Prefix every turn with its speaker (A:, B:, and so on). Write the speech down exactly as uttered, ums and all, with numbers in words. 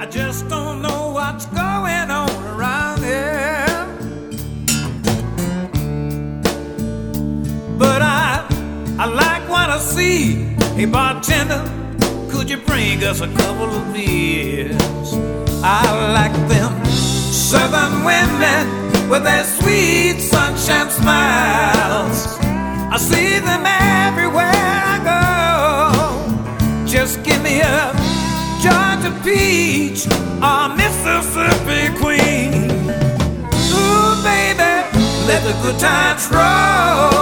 A: I just don't know what's going on around here. But I, I like what I see. Hey bartender, could you bring us a couple of beers? I like them southern women with their sweet sunshine smiles. I see them everywhere I go. Just give me a Georgia peach or Mississippi queen. Ooh, baby, let the good times roll.